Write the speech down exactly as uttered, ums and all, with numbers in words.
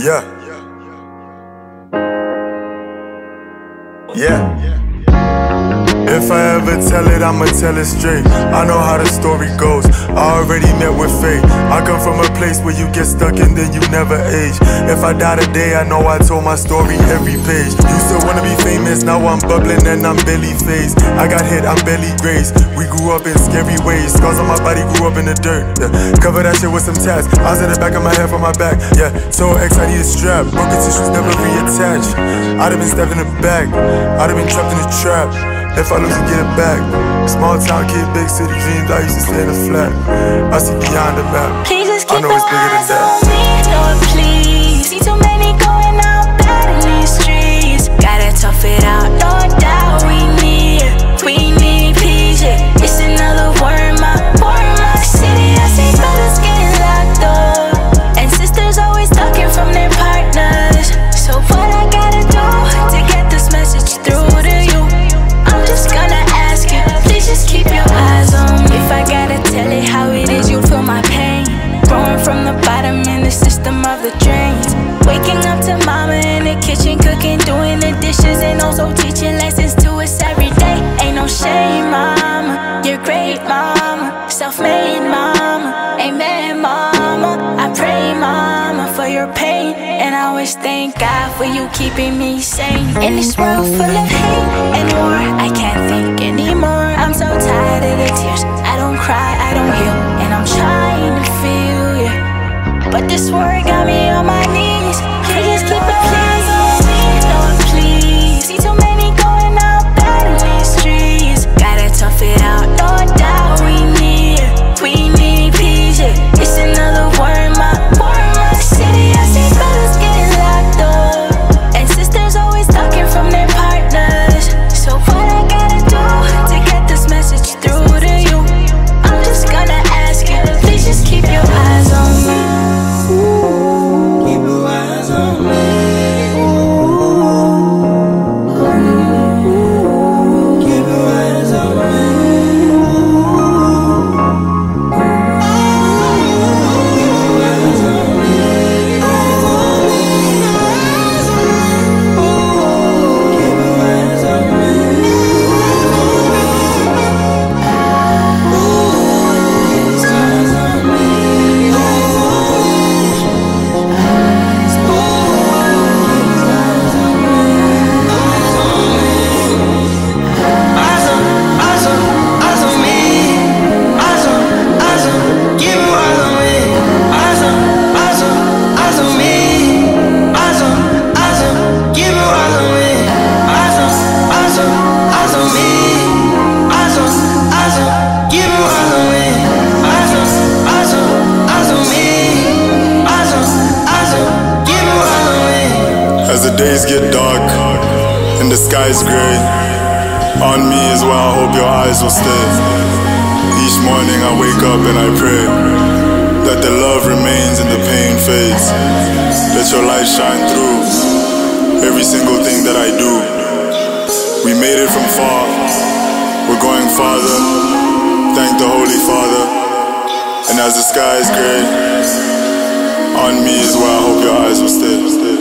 Yeah. Yeah. If I ever tell it, I'ma tell it straight. I know how the story goes, I already met with fate. I come from a place where you get stuck and then you never age. If I die today, I know I told my story every page. Used to wanna be famous, now I'm bubbling and I'm barely phased. I got hit, I'm barely grazed. We grew up in scary ways. Scars on my body grew up in the dirt. Yeah. Cover that shit with some tats. Eyes in the back of my head from my back. Yeah, so X, I need a strap. Broken tissues never reattached. I'd have been stabbed in the back. I'd have been trapped in a trap. If I lose, you get it back. Small town kid, big city dreams. I used to stay in the flat. I see beyond the map. Please just keep I know your it's bigger than eyes that. on me, Lord, please. See too many going out bad in these streets. Gotta tough it out, no doubt. We need it, we need peace. Yeah. It's another war in my, war in my city. I see brothers getting locked up, and sisters always ducking from their partners. So what I gotta do to get this message through to you? I'm just gonna ask you, please just keep your eyes on me. If I gotta tell it how it is, you'll feel my pain. Growing from the bottom in the system of the drains. Waking up to mama in the kitchen, cooking, doing the dishes, and also teaching lessons to us every day. Ain't no shame, mama, you're great, mama. Self-made, mama, amen, mama. I pray, mama, for your pain, and I always thank God for you keeping me sane. In this world full of hate and war, I can't think anymore. I'm so tired of the tears. I don't cry, I don't heal, and I'm trying to feel you, but this word got me on my knees. Please keep it please on me, Lord, please. See too many going out bad in these streets. Gotta tough it out, no doubt. We need it, we need peace. Yeah. It's another war in my, war in my city. I see brothers getting locked up, and sisters always ducking from their partners. So what I gotta do to get this message through to you? I'm just gonna ask you, please just keep your eyes on me. Keep your eyes on me. Keep your eyes on me. As the days get dark and the sky's gray, on me is where I hope your eyes will stay. Each morning I wake up and I pray that the love remains and the pain fades. Let your light shine through every single thing that I do. We made it from far, we're going farther. Thank the Holy Father. And as the sky is gray, on me is where I hope your eyes will stay.